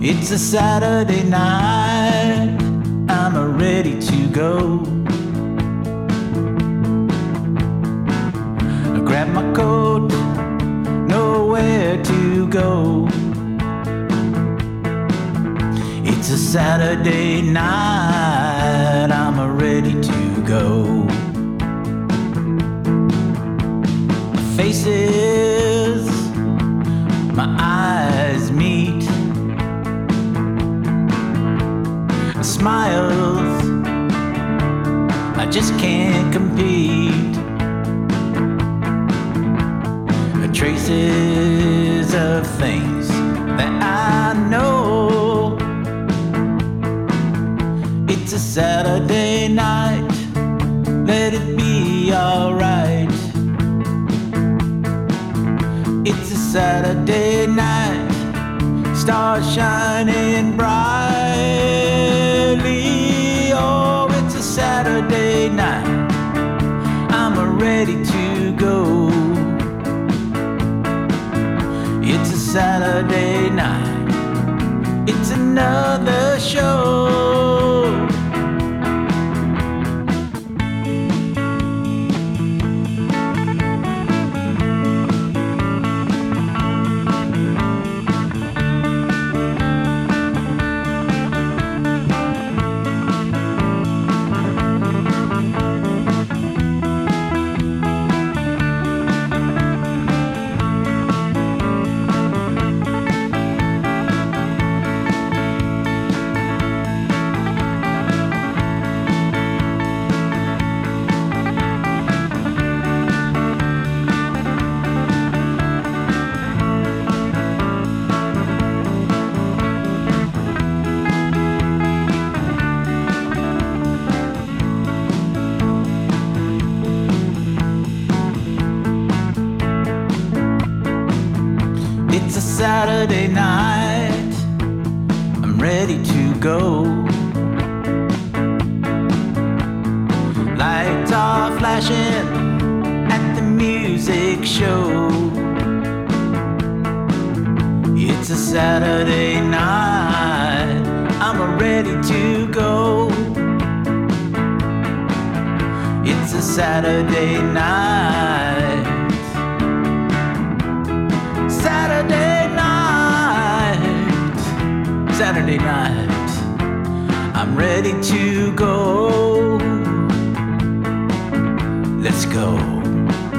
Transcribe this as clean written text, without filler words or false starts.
It's a Saturday night, I'm ready to go. I grab my coat, nowhere to go. It's a Saturday night, I'm ready to go. Faces, my eyes meet. Smiles, I just can't compete. Traces of things that I know. It's a Saturday night, let it be alright. It's a Saturday night, stars shining brightly. Oh, it's a Saturday night, I'm ready to go. It's a Saturday night, it's another show. It's a Saturday night, I'm ready to go. Lights are flashing at the music show. It's a Saturday night, I'm ready to go. It's a Saturday night, Saturday night, I'm ready to go. Let's go.